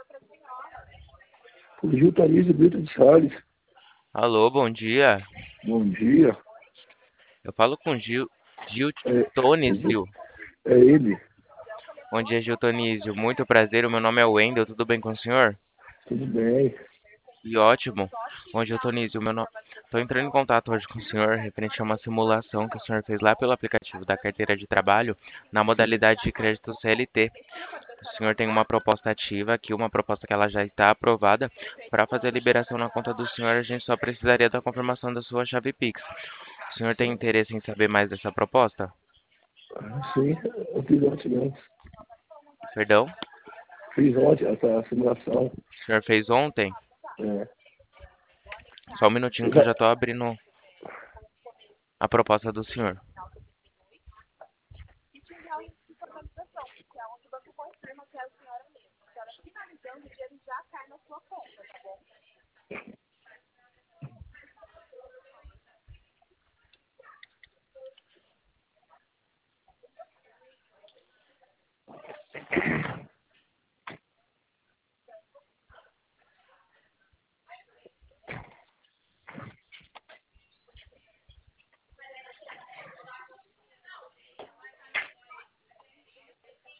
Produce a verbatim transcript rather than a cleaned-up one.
Fugiu Thaís e Brito de Salles. Alô, bom dia. Bom dia. Eu falo com Gil, Gil É, Tonísio. é ele. Bom dia, Gil Tonísio. Muito prazer, o meu nome é Wendel, tudo bem com o senhor? Tudo bem. Que ótimo. Bom dia, Tonísio. Meu nome... Estou entrando em contato hoje com o senhor referente a uma simulação que o senhor fez lá pelo aplicativo da carteira de trabalho na Sim. modalidade de crédito C L T. O senhor tem uma proposta ativa aqui, uma proposta que ela já está aprovada. Para fazer a liberação na conta do senhor, a gente só precisaria da confirmação da sua chave Pix. O senhor tem interesse em saber mais dessa proposta? Ah, sim, eu fiz ontem antes. Perdão? Fiz ontem essa simulação. O senhor fez ontem? É. Só um minutinho Você que eu vai, já estou abrindo a proposta do senhor.